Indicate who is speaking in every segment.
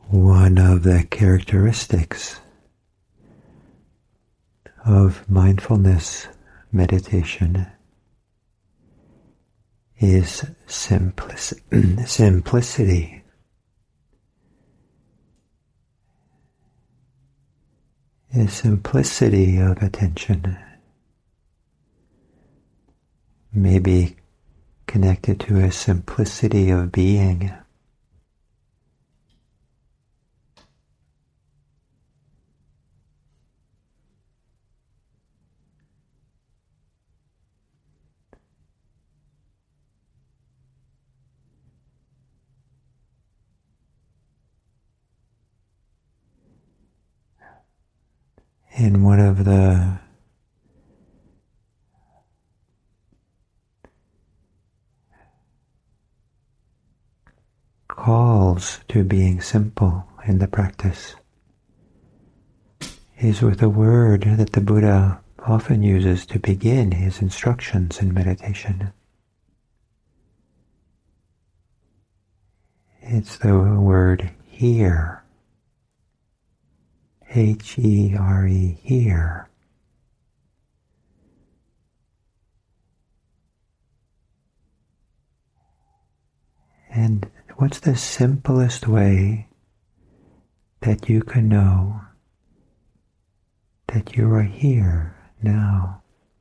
Speaker 1: One of the characteristics of mindfulness meditation is simplicity. Is simplicity of attention, maybe connected to a simplicity of being. And one of the calls to being simple in the practice is with a word that the Buddha often uses to begin his instructions in meditation. It's the word here. H-E-R-E, here. And what's the simplest way that you can know that you are here now?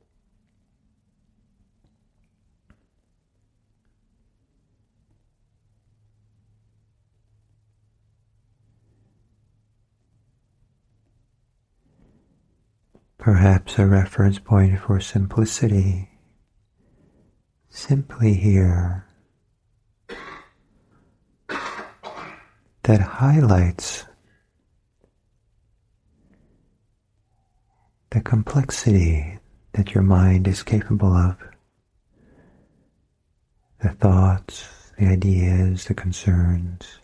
Speaker 1: Perhaps a reference point for simplicity. Simply here. That highlights the complexity that your mind is capable of. The thoughts, the ideas, the concerns.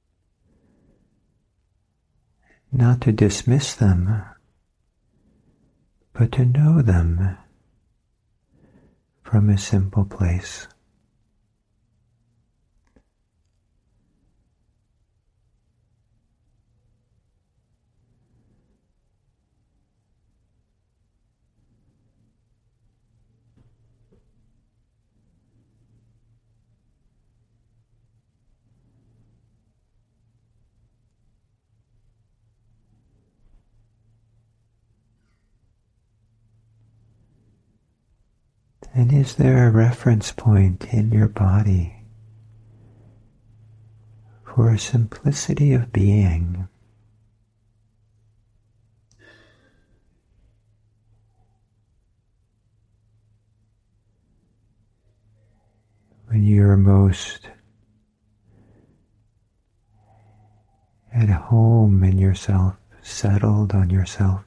Speaker 1: Not to dismiss them, but to know them from a simple place. And is there a reference point in your body for a simplicity of being? When you're most at home in yourself, settled on yourself.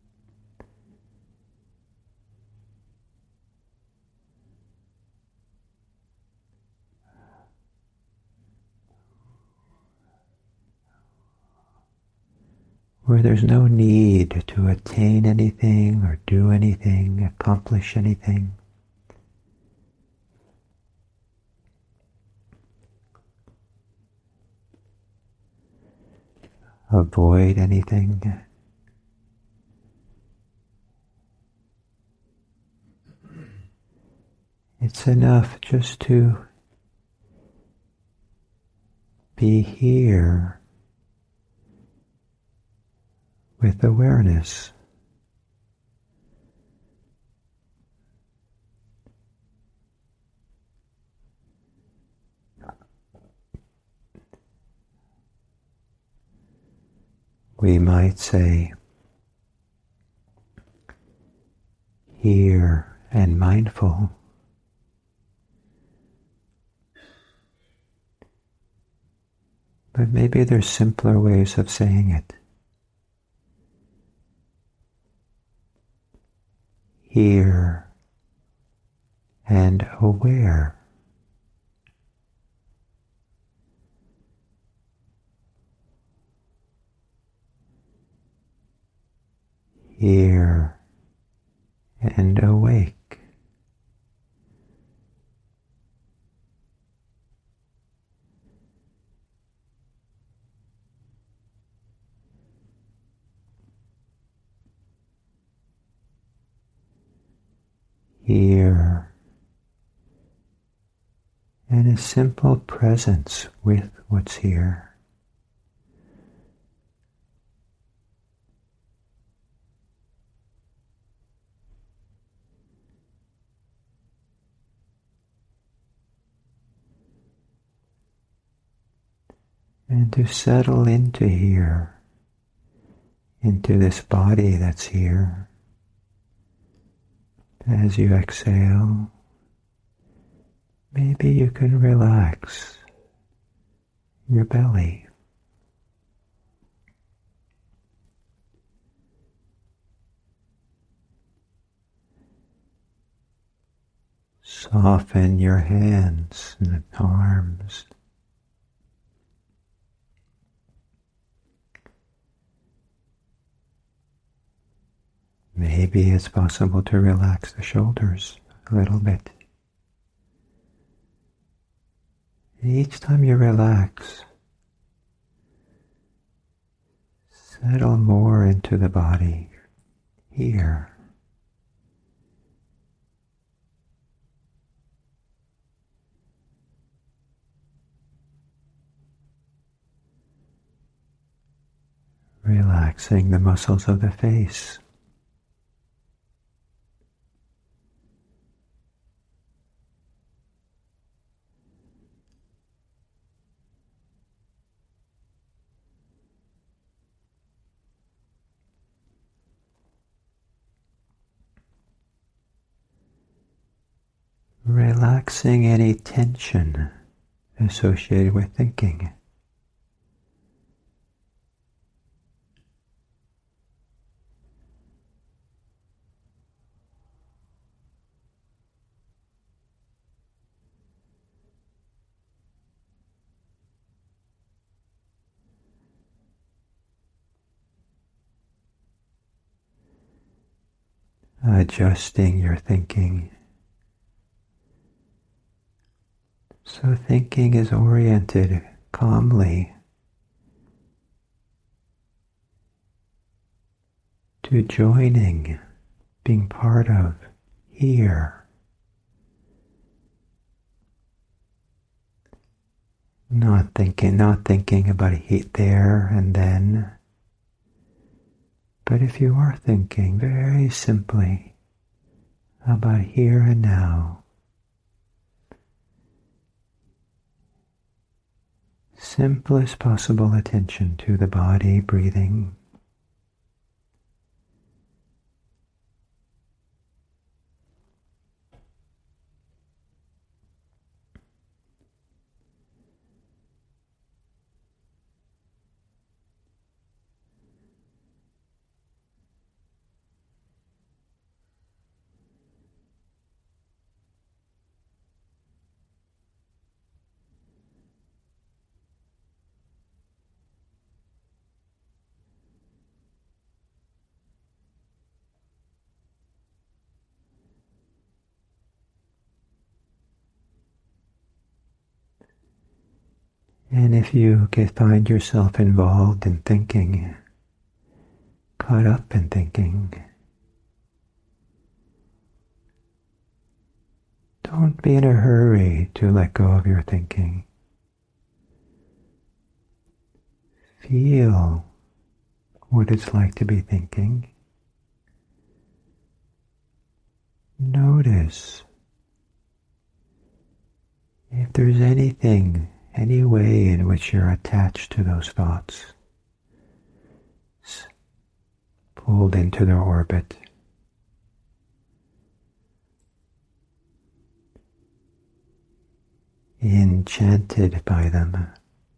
Speaker 1: Where there's no need to attain anything or do anything, accomplish anything. Avoid anything. It's enough just to be here with awareness. We might say, here and mindful. But maybe there's simpler ways of saying it. Here and aware. Here and awake. here, and a simple presence with what's here. And to settle into here, into this body that's here. As you exhale, maybe you can relax your belly. Soften your hands and arms. Maybe it's possible to relax the shoulders a little bit. Each time you relax, settle more into the body here. Relaxing the muscles of the face. Relaxing any tension associated with thinking. Adjusting your thinking. So thinking is oriented calmly to joining, being part of here. Not thinking about heat there and then. But if you are thinking very simply about here and now, simplest possible attention to the body, breathing. And if you find yourself involved in thinking, caught up in thinking, don't be in a hurry to let go of your thinking. Feel what it's like to be thinking. Notice if there's anything, any way in which you're attached to those thoughts, pulled into their orbit. Enchanted by them.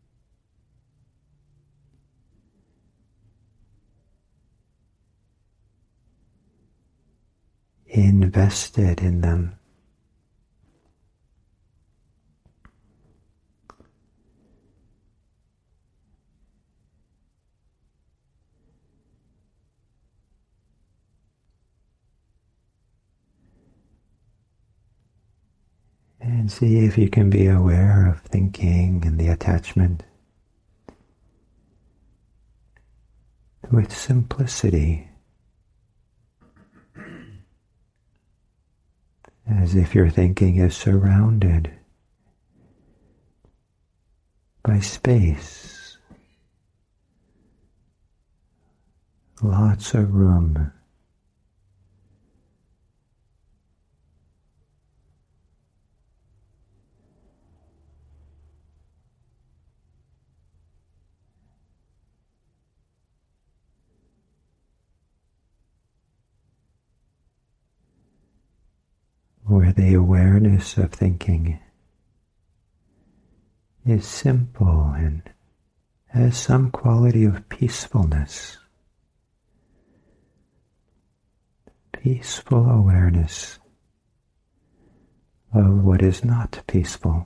Speaker 1: Invested in them. And see if you can be aware of thinking and the attachment with simplicity. as if your thinking is surrounded by space, lots of room. Where the awareness of thinking is simple and has some quality of peacefulness. Peaceful awareness of what is not peaceful.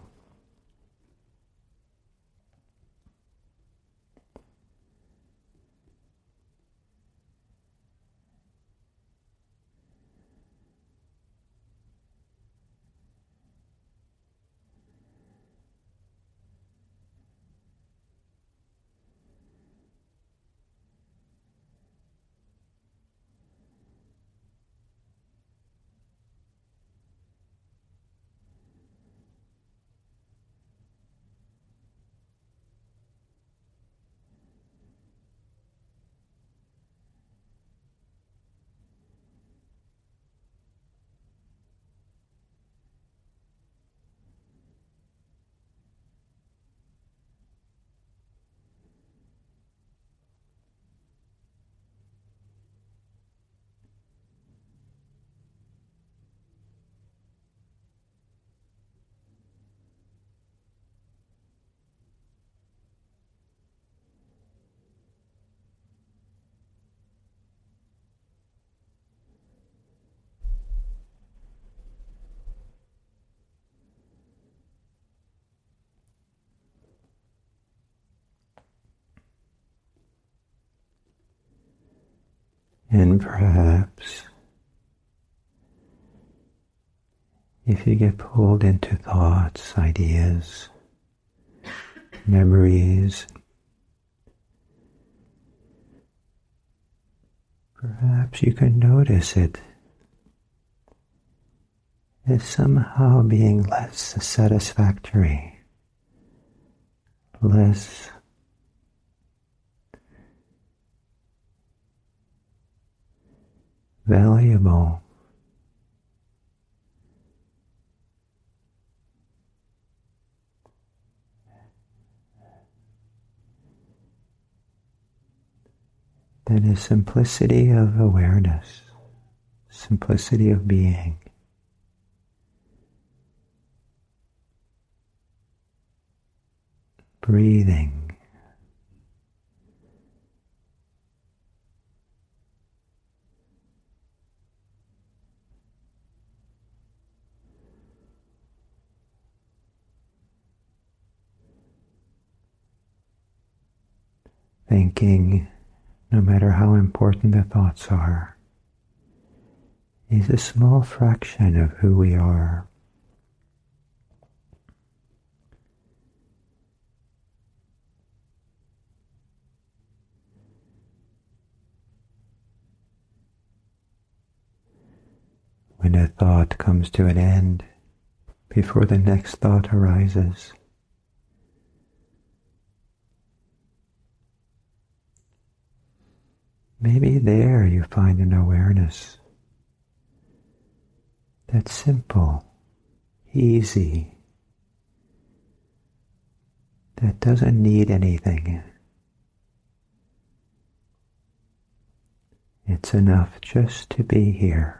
Speaker 1: And perhaps if you get pulled into thoughts, ideas, memories, perhaps you can notice it as somehow being less satisfactory, less valuable. Than a simplicity of awareness, simplicity of being. Breathing. Thinking, no matter how important the thoughts are, is a small fraction of who we are. When a thought comes to an end, before the next thought arises, maybe there you find an awareness that's simple, easy, that doesn't need anything. It's enough just to be here.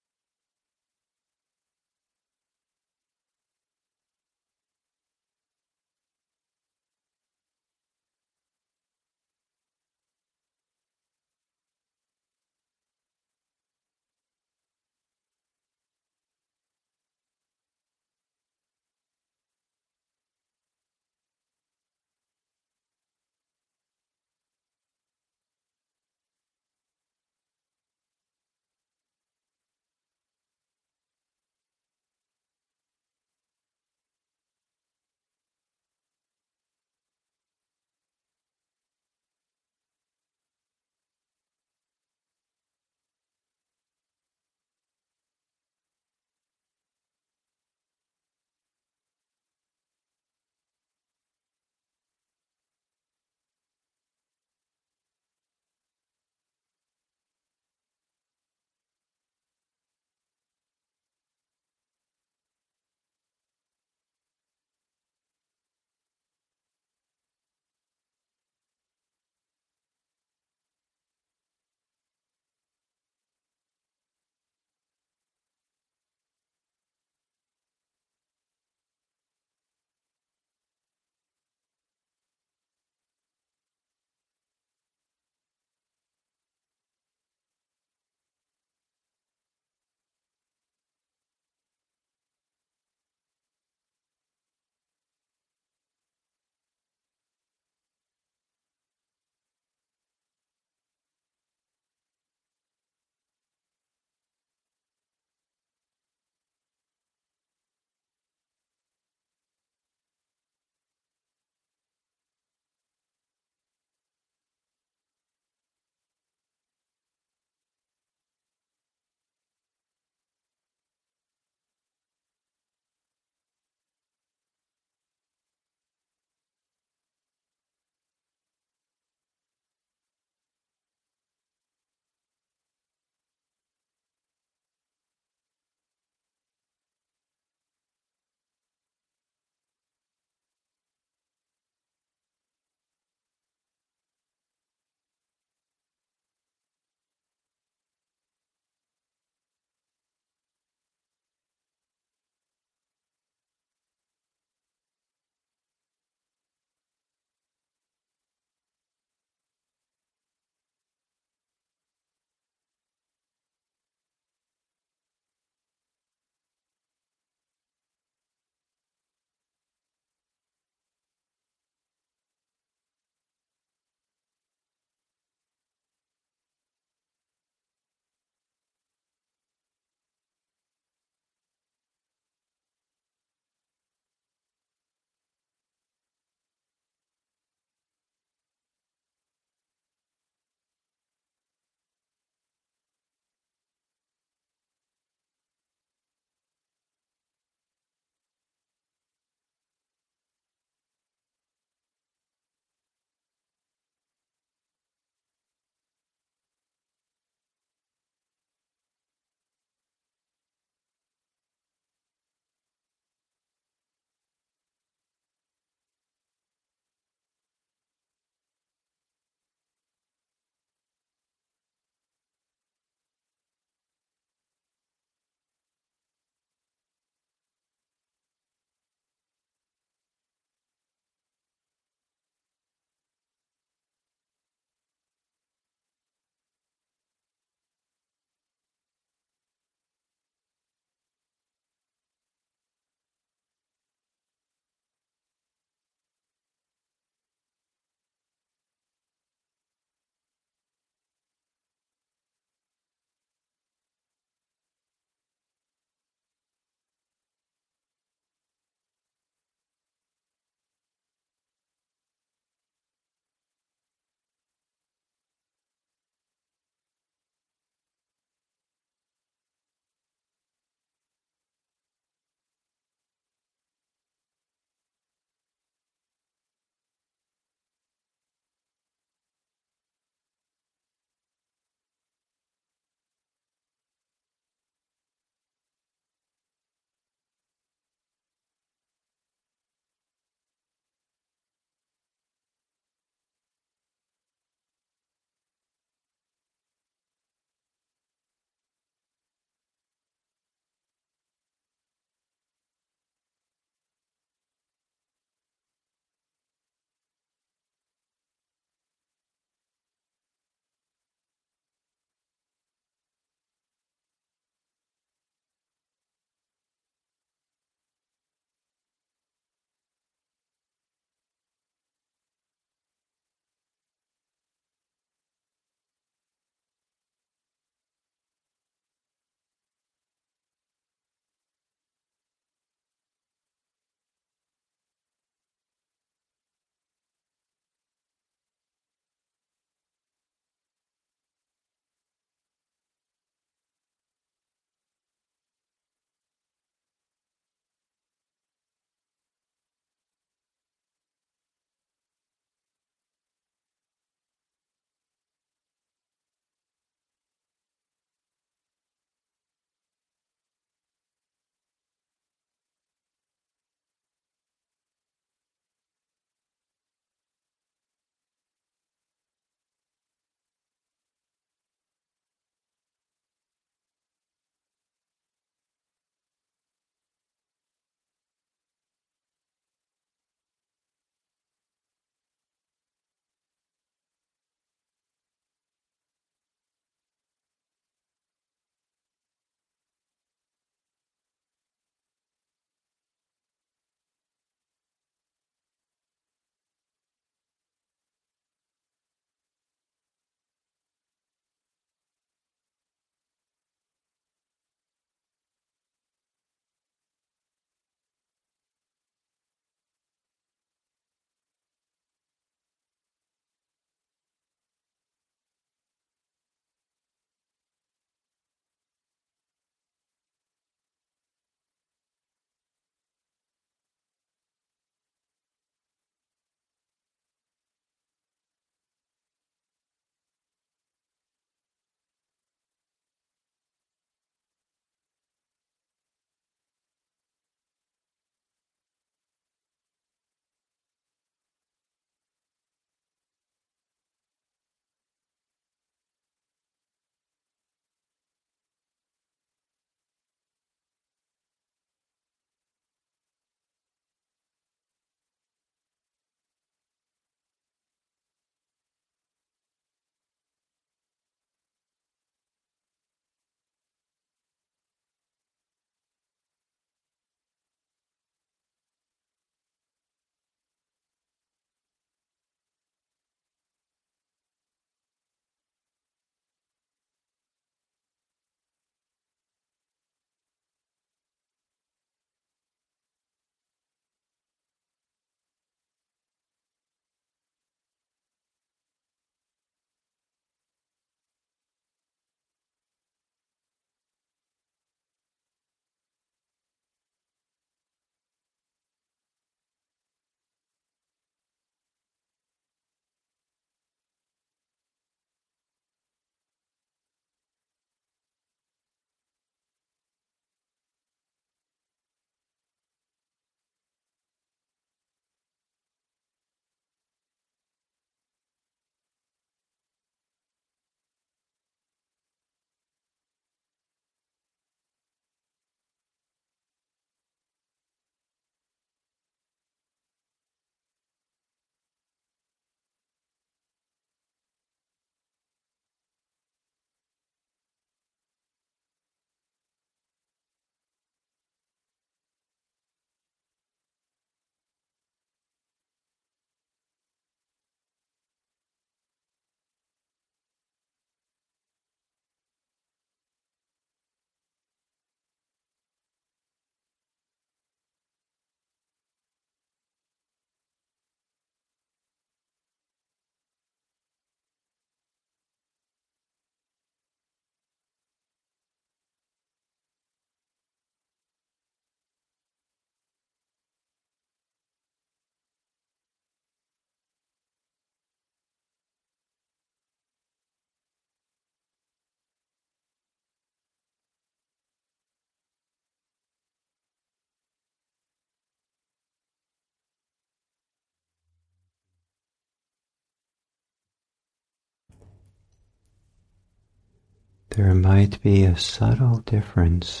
Speaker 1: there might be a subtle difference,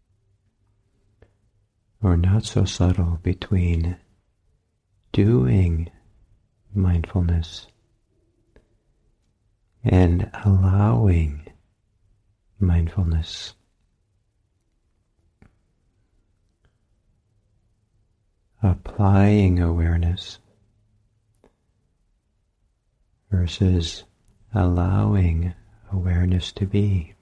Speaker 1: or not so subtle, between doing mindfulness and allowing mindfulness. Applying awareness versus allowing awareness to be.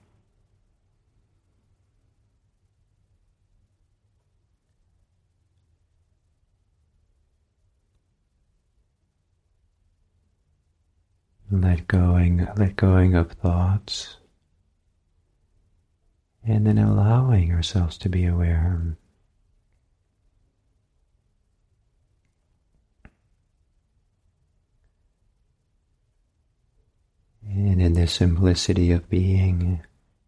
Speaker 1: Let going of thoughts, and then allowing ourselves to be aware. And in the simplicity of being,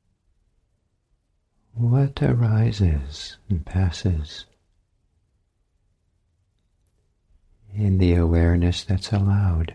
Speaker 1: what arises and passes in the awareness that's allowed.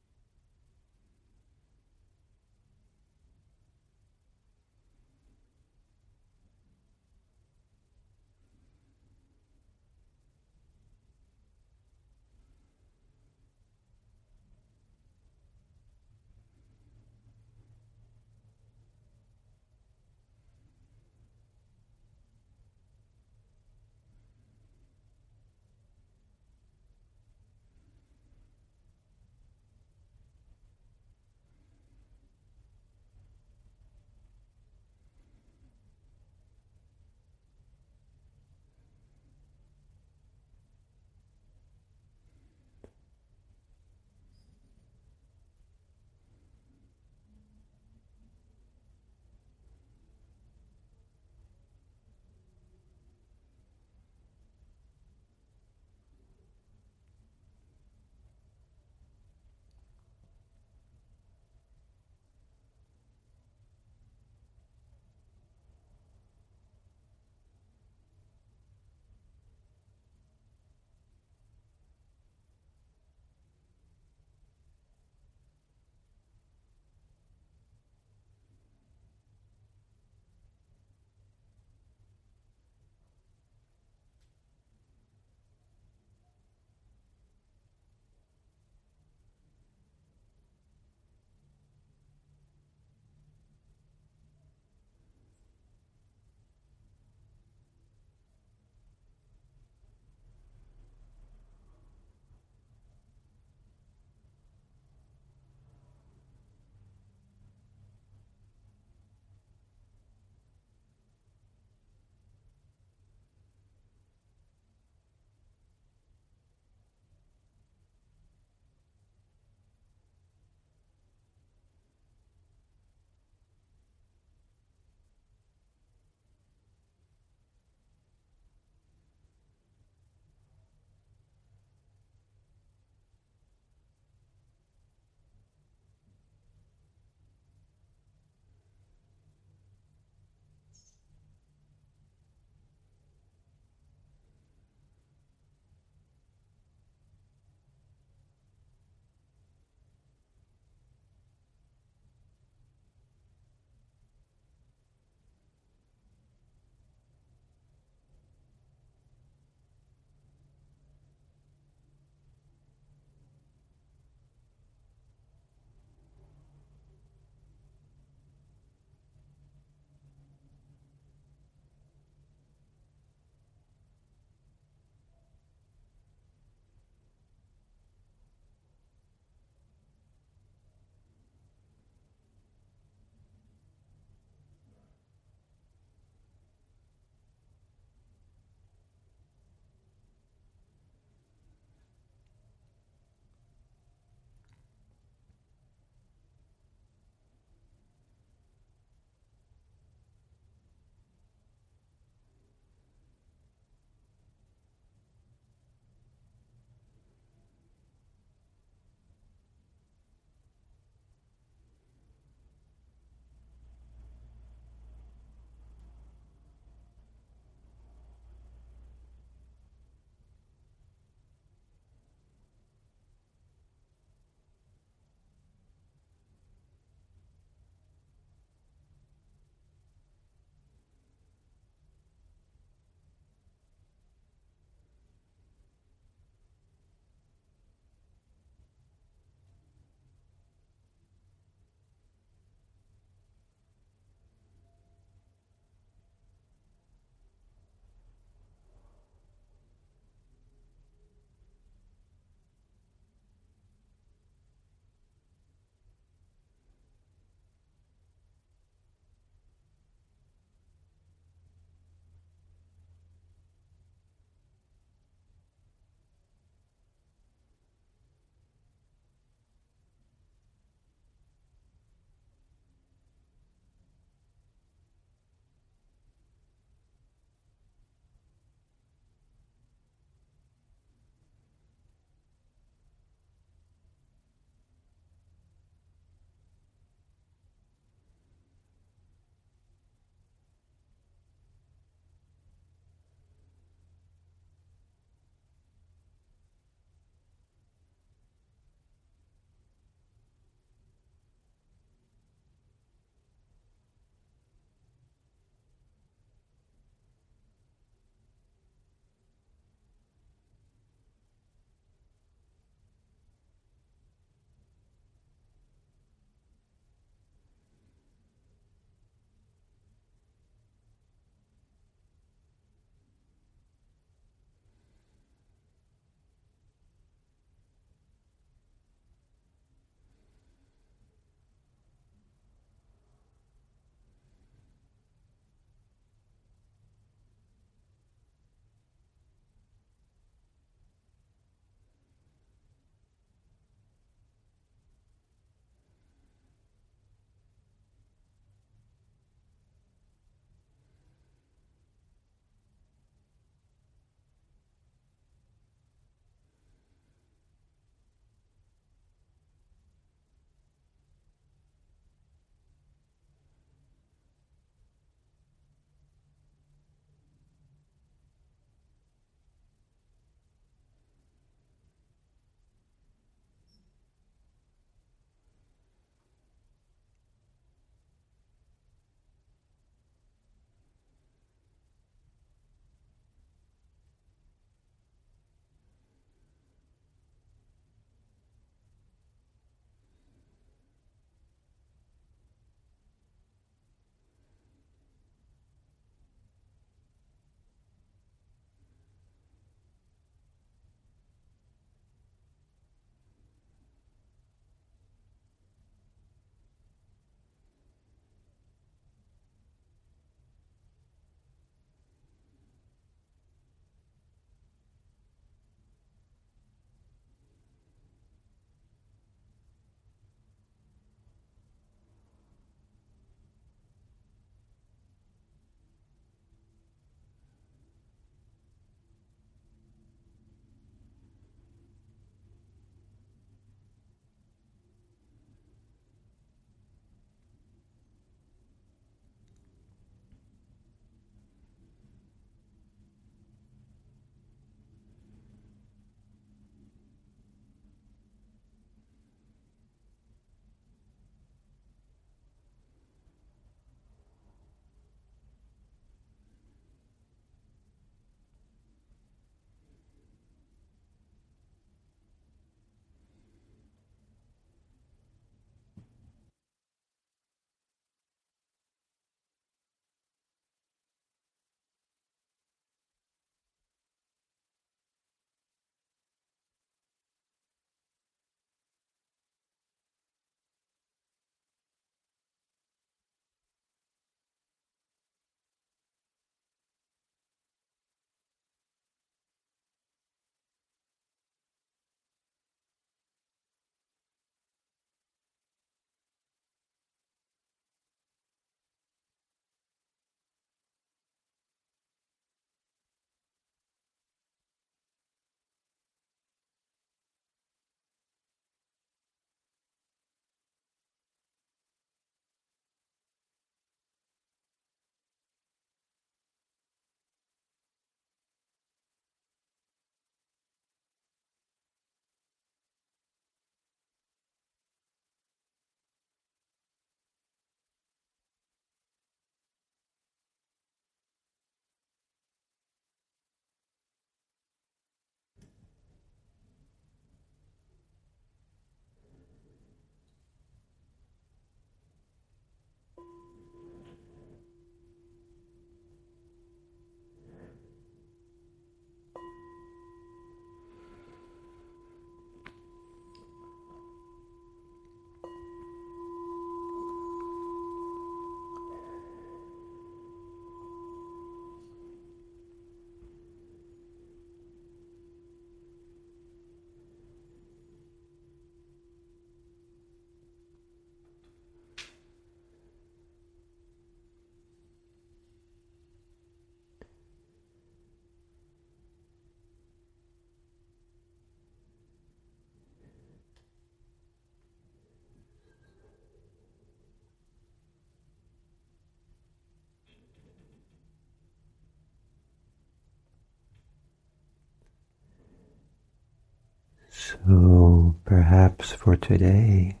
Speaker 1: So perhaps for today,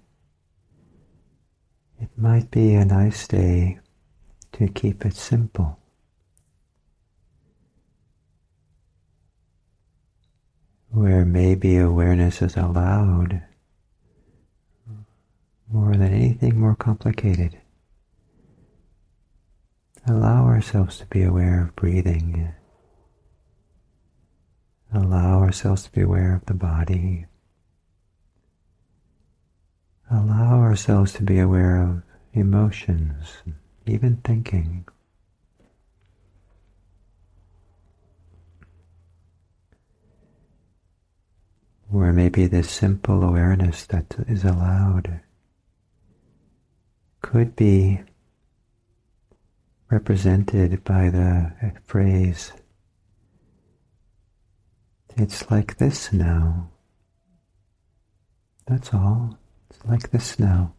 Speaker 1: it might be a nice day to keep it simple. Where maybe awareness is allowed more than anything more complicated. Allow ourselves to be aware of breathing. Allow ourselves to be aware of the body. Allow ourselves to be aware of emotions, even thinking. Where maybe this simple awareness that is allowed could be represented by the phrase, "It's like this now." That's all. It's like this now.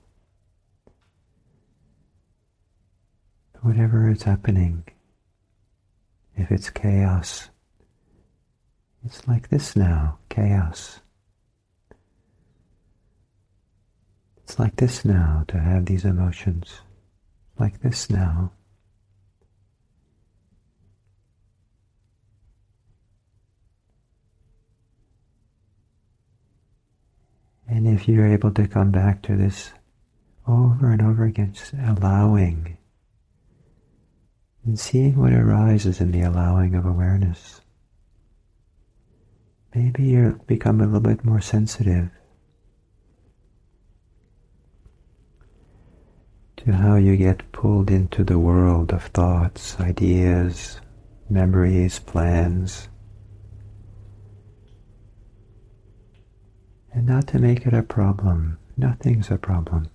Speaker 1: Whatever is happening, if it's chaos, it's like this now, chaos. It's like this now to have these emotions. Like this now. And if you're able to come back to this over and over again, just allowing and seeing what arises in the allowing of awareness, maybe you become a little bit more sensitive to how you get pulled into the world of thoughts, ideas, memories, plans. And not to make it a problem. Nothing's a problem.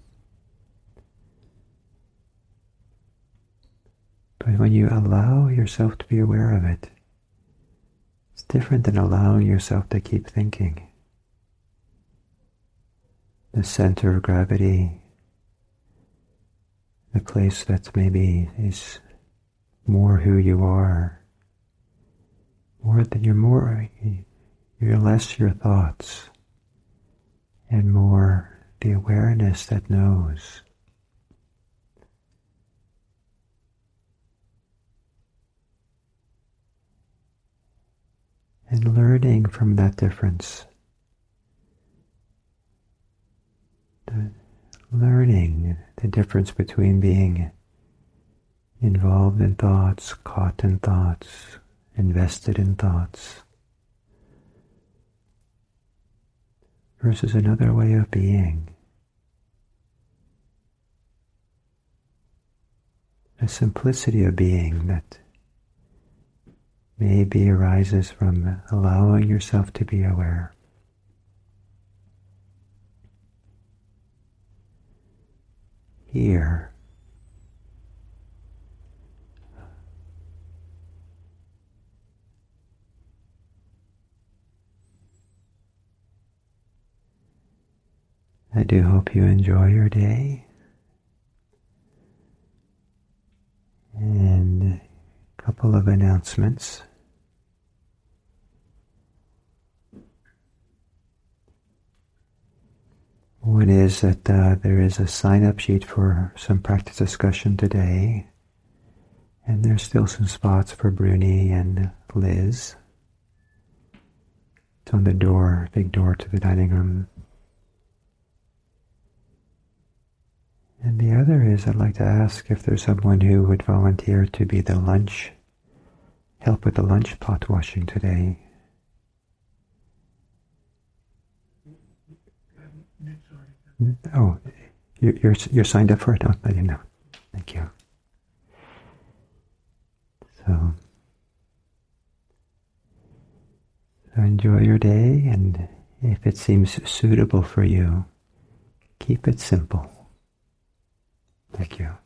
Speaker 1: But when you allow yourself to be aware of it, it's different than allowing yourself to keep thinking. The center of gravity, the place that maybe is more who you are, you're less your thoughts, and more the awareness that knows. And learning from that difference. Learning the difference between being involved in thoughts, caught in thoughts, invested in thoughts, versus another way of being. A simplicity of being that maybe arises from allowing yourself to be aware. Here. I do hope you enjoy your day. And a couple of announcements. One is that there is a sign-up sheet for some practice discussion today, and there's still some spots for Bruni and Liz. It's on the door, big door to the dining room. And the other is I'd like to ask if there's someone who would volunteer to be the help with the lunch pot washing today. Oh, you're signed up for it? Oh, I didn't know. Thank you. So enjoy your day, and if it seems suitable for you, keep it simple. Thank you.